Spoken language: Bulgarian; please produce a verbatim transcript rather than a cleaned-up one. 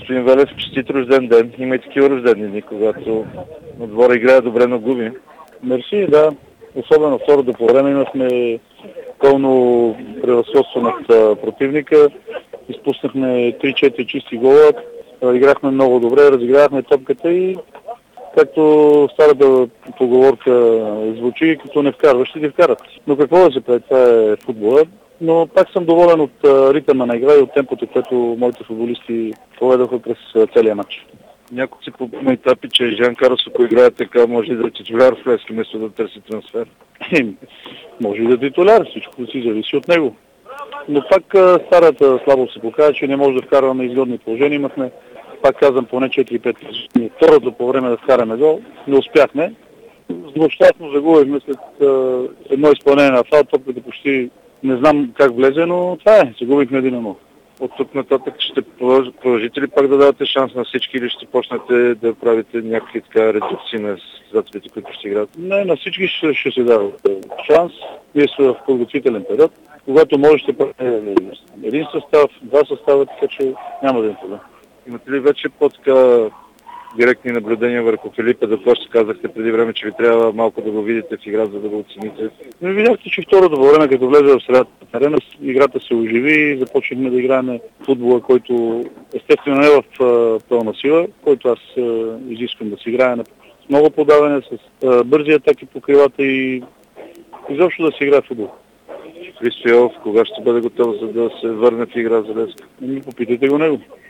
Господин Велев, честит рожден ден. Има и такива рождени дни, когато на двора играе добре на губи. Мерси, да. Особено второто по време имахме пълно превъзходство над противника. Изпуснахме три-четири чисти гола. Играхме много добре, разигравахме топката и както старата поговорка звучи, като не вкарваш, ще ги вкарат. Но какво да се прави, това е футбола. Но пак съм доволен от ритъма на игра и от темпото, което моите футболисти поведоха през целия матч. Някой си по етапи, че Жан Карлос, ако играе така, може да е титуляр в Левски, вместо да търси трансфер. Може и да е титуляр, всичко си зависи от него. Но пак старата слабост се показва, че не може да вкарваме изгодни положения. Имахме, пак казвам, поне четири-пет. Второто по време да вкараме гол, не успяхме. Злощастно загубихме след едно изпълнение на фал, топката почти не знам как влезе, но това е, загубихме един на нула. От тук нататък ще продължите ли пак да давате шанс на всички или ще почнете да правите някакви така редукции на състезателите, които ще играят? Не, на всички ще, ще се дава шанс. Ние сме в подготвителен период. Когато може ще правим един състав, два състава, така че няма да има проблем. Имате ли вече по-така директни наблюдения върху Филипе, за това ще казахте преди време, че ви трябва малко да го видите в игра, за да го оцените? Но видяхте, че второто по време, като влезе в средата на терена, играта се оживи и започнахме да играем футбола, който естествено не е в пълна сила, който аз изисквам да си играе на много подаване, с бързи атаки по крилата и изобщо да се играе в футбол. Христо Йов, кога ще бъде готов, за да се върне в игра за Левски? Не ми попитайте го него.